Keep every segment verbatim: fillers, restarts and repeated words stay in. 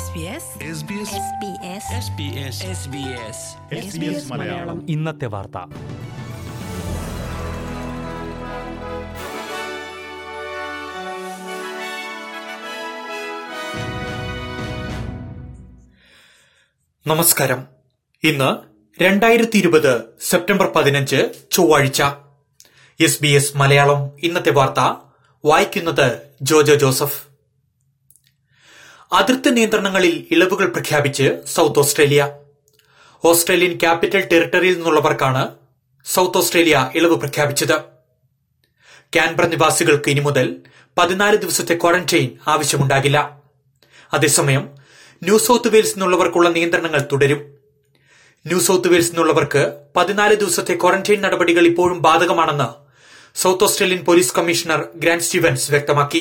മലയാളം ഇന്നത്തെ വാർത്ത. നമസ്കാരം. ഇന്ന് രണ്ടായിരത്തി ഇരുപത് സെപ്റ്റംബർ പതിനഞ്ച് ചൊവ്വാഴ്ച. എസ് ബി എസ് മലയാളം ഇന്നത്തെ വാർത്ത വായിക്കുന്നത് ജോജോ ജോസഫ്. അതിർത്തി നിയന്ത്രണങ്ങളിൽ ഇളവുകൾ പ്രഖ്യാപിച്ച് സൗത്ത് ഓസ്ട്രേലിയ. ഓസ്ട്രേലിയൻ ക്യാപിറ്റൽ ടെറിട്ടറിയിൽ നിന്നുള്ളവർക്കാണ് സൗത്ത് ഓസ്ട്രേലിയ ഇളവ് പ്രഖ്യാപിച്ചത്. കാൻബറ നിവാസികൾക്ക് ഇനി മുതൽ പതിനാല് ദിവസത്തെ ക്വാറന്റൈൻ ആവശ്യമുണ്ടാകില്ല. അതേസമയം ന്യൂ സൌത്ത് വെയിൽസ് നിന്നുള്ളവർക്കുള്ള നിയന്ത്രണങ്ങൾ തുടരും. ന്യൂ സൌത്ത് വെയിൽസ് നിന്നുള്ളവർക്ക് പതിനാല് ദിവസത്തെ ക്വാറന്റൈൻ നടപടികൾ ഇപ്പോഴും ബാധകമാണെന്ന് South Australian police commissioner Grant Stevens വ്യക്തമാക്കി.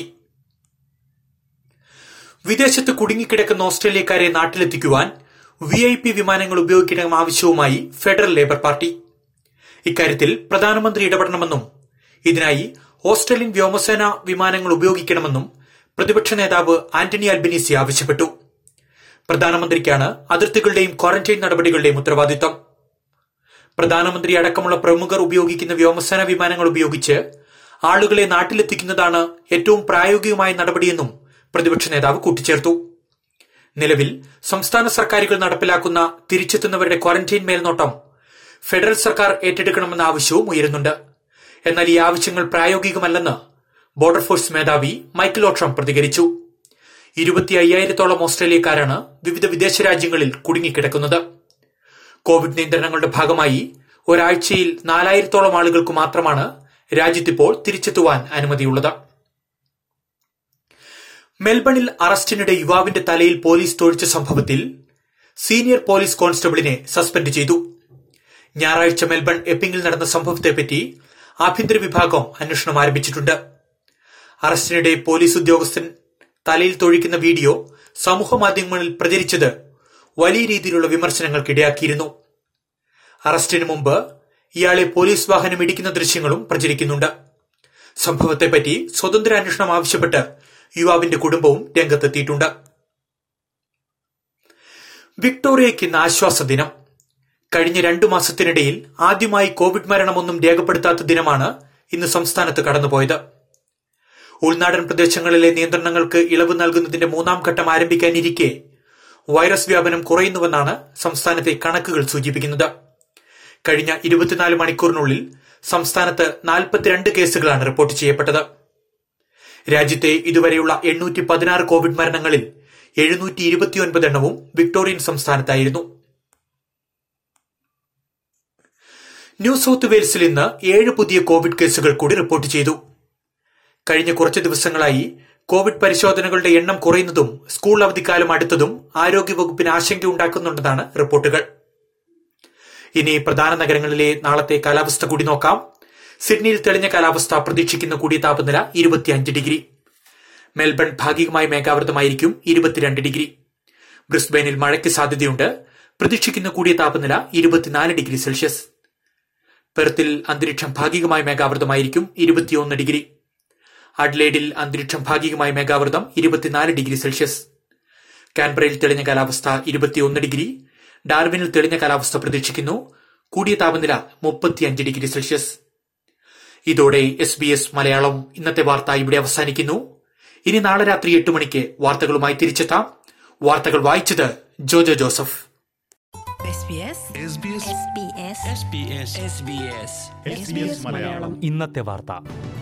വിദേശത്ത് കുടുങ്ങിക്കിടക്കുന്ന ഓസ്ട്രേലിയക്കാരെ നാട്ടിലെത്തിക്കുവാൻ വി ഐ പി വിമാനങ്ങൾ ഉപയോഗിക്കണമെന്ന ആവശ്യവുമായി ഫെഡറൽ ലേബർ പാർട്ടി. ഇക്കാര്യത്തിൽ പ്രധാനമന്ത്രി ഇടപെടണമെന്നും ഇതിനായി ഓസ്ട്രേലിയൻ വ്യോമസേന വിമാനങ്ങൾ ഉപയോഗിക്കണമെന്നും പ്രതിപക്ഷ നേതാവ് ആന്റണി അൽബനീസി ആവശ്യപ്പെട്ടു. പ്രധാനമന്ത്രിക്കാണ് അതിർത്തികളുടെയും ക്വാറന്റൈൻ നടപടികളുടെയും ഉത്തരവാദിത്തം. പ്രധാനമന്ത്രി അടക്കമുള്ള പ്രമുഖർ ഉപയോഗിക്കുന്ന വ്യോമസേന വിമാനങ്ങൾ ഉപയോഗിച്ച് ആളുകളെ നാട്ടിലെത്തിക്കുന്നതാണ് ഏറ്റവും പ്രായോഗികമായ നടപടിയെന്നും പ്രതിപക്ഷ നേതാവ് കൂട്ടിച്ചേർത്തു. നിലവിൽ സംസ്ഥാന സർക്കാരുകൾ നടപ്പിലാക്കുന്ന തിരിച്ചെത്തുന്നവരുടെ ക്വാറന്റൈൻ മേൽനോട്ടം ഫെഡറൽ സർക്കാർ ഏറ്റെടുക്കണമെന്ന ആവശ്യവും ഉയരുന്നുണ്ട്. എന്നാൽ ഈ ആവശ്യങ്ങൾ പ്രായോഗികമല്ലെന്ന് ബോർഡർ ഫോഴ്സ് മേധാവി മൈക്കൽ ഓട്രം പ്രതികരിച്ചു. ഇരുപത്തി അയ്യായിരത്തോളം ഓസ്ട്രേലിയക്കാരാണ് വിവിധ വിദേശ രാജ്യങ്ങളിൽ കുടുങ്ങിക്കിടക്കുന്നത്. കോവിഡ് നിയന്ത്രണങ്ങളുടെ ഭാഗമായി ഒരാഴ്ചയിൽ നാലായിരത്തോളം ആളുകൾക്ക് മാത്രമാണ് രാജ്യത്തിപ്പോൾ തിരിച്ചെത്തുവാൻ അനുമതിയുള്ളത്. മെൽബണിൽ അറസ്റ്റിനിടെ യുവാവിന്റെ തലയിൽ പോലീസ് തൊഴിച്ച സംഭവത്തിൽ സീനിയർ പോലീസ് കോൺസ്റ്റബിളിനെ സസ്പെൻഡ് ചെയ്തു. ഞായറാഴ്ച മെൽബൺ എപ്പിംഗിൽ നടന്ന സംഭവത്തെപ്പറ്റി ആഭ്യന്തര വിഭാഗം അന്വേഷണം ആരംഭിച്ചിട്ടുണ്ട്. അറസ്റ്റിനിടെ പോലീസ് ഉദ്യോഗസ്ഥൻ തലയിൽ തൊഴിക്കുന്ന വീഡിയോ സമൂഹമാധ്യമങ്ങളിൽ പ്രചരിച്ചത് വലിയ രീതിയിലുള്ള വിമർശനങ്ങൾക്കിടയാക്കിയിരുന്നു. അറസ്റ്റിന് മുമ്പ് ഇയാളെ പോലീസ് വാഹനം ഇടിക്കുന്ന ദൃശ്യങ്ങളും പ്രചരിക്കുന്നുണ്ട്. സംഭവത്തെപ്പറ്റി സ്വതന്ത്ര അന്വേഷണം ആവശ്യപ്പെട്ട് യുവാവിന്റെ കുടുംബവും രംഗത്തെത്തിയിട്ടുണ്ട്. വിക്ടോറിയയ്ക്ക് ഇന്ന് ആശ്വാസ ദിനം. കഴിഞ്ഞ രണ്ടു മാസത്തിനിടയിൽ ആദ്യമായി കോവിഡ് മരണമൊന്നും രേഖപ്പെടുത്താത്ത ദിനമാണ് ഇന്ന് സംസ്ഥാനത്ത് കടന്നുപോയത്. ഉൾനാടൻ പ്രദേശങ്ങളിലെ നിയന്ത്രണങ്ങൾക്ക് ഇളവ് നൽകുന്നതിന്റെ മൂന്നാം ഘട്ടം ആരംഭിക്കാനിരിക്കെ വൈറസ് വ്യാപനം കുറയുന്നുവെന്നാണ് സംസ്ഥാനത്തെ കണക്കുകൾ സൂചിപ്പിക്കുന്നത്. കഴിഞ്ഞ ഇരുപത്തിനാല് മണിക്കൂറിനുള്ളിൽ സംസ്ഥാനത്ത് നാൽപ്പത്തിരണ്ട് കേസുകളാണ് റിപ്പോർട്ട് ചെയ്യപ്പെട്ടത്. രാജ്യത്തെ ഇതുവരെയുള്ള എണ്ണൂറ്റി പതിനാറ് കോവിഡ് മരണങ്ങളിൽ എഴുന്നൂറ്റി ഇരുപത്തിയൊൻപത് എണ്ണവും വിക്ടോറിയൻ സംസ്ഥാനത്തായിരുന്നു. ന്യൂ സൌത്ത് വെയിൽസിൽ ഇന്ന് ഏഴ് പുതിയ കോവിഡ് കേസുകൾ കൂടി റിപ്പോർട്ട് ചെയ്തു. കഴിഞ്ഞ കുറച്ച് ദിവസങ്ങളായി കോവിഡ് പരിശോധനകളുടെ എണ്ണം കുറയുന്നതും സ്കൂൾ അവധിക്കാലം അടുത്തതും ആരോഗ്യവകുപ്പിന് ആശങ്കയുണ്ടാക്കുന്നുണ്ടെന്നാണ് റിപ്പോർട്ടുകൾ. ഇനി പ്രധാന നഗരങ്ങളിലെ നാളത്തെ കാലാവസ്ഥ കൂടി നോക്കാം. സിഡ്നിയിൽ തെളിഞ്ഞ കാലാവസ്ഥ, പ്രതീക്ഷിക്കുന്ന കൂടിയ താപനില ഇരുപത്തിയഞ്ച് ഡിഗ്രി. മെൽബൺ ഭാഗികമായി മേഘാവൃതമായിരിക്കും, ഇരുപത്തിരണ്ട് ഡിഗ്രി. ബ്രിസ്ബെയിനിൽ മഴയ്ക്ക് സാധ്യതയുണ്ട്, പ്രതീക്ഷിക്കുന്ന കൂടിയ താപനില ഇരുപത്തിനാല് ഡിഗ്രി സെൽഷ്യസ്. പെർത്തിൽ അന്തരീക്ഷം ഭാഗികമായി മേഘാവൃതമായിരിക്കും, ഇരുപത്തിയൊന്ന് ഡിഗ്രി. അഡ്ലേഡിൽ അന്തരീക്ഷം ഭാഗികമായി മേഘാവൃതം, ഇരുപത്തിനാല് ഡിഗ്രി സെൽഷ്യസ്. കാൻബറയിൽ തെളിഞ്ഞ കാലാവസ്ഥ, ഇരുപത്തിയൊന്ന് ഡിഗ്രി. ഡാർവിനിൽ തെളിഞ്ഞ കാലാവസ്ഥ പ്രതീക്ഷിക്കുന്നു, കൂടിയ താപനില മുപ്പത്തിയഞ്ച് ഡിഗ്രി സെൽഷ്യസ്. ഇതോടെ എസ് ബി എസ് മലയാളം ഇന്നത്തെ വാർത്ത ഇവിടെ അവസാനിക്കുന്നു. ഇനി നാളെ രാത്രി എട്ട് മണിക്ക് വാർത്തകളുമായി തിരിച്ചെത്താം. വാർത്തകൾ വായിച്ചത് ജോജോ ജോസഫ്. ഇന്നത്തെ വാർത്ത.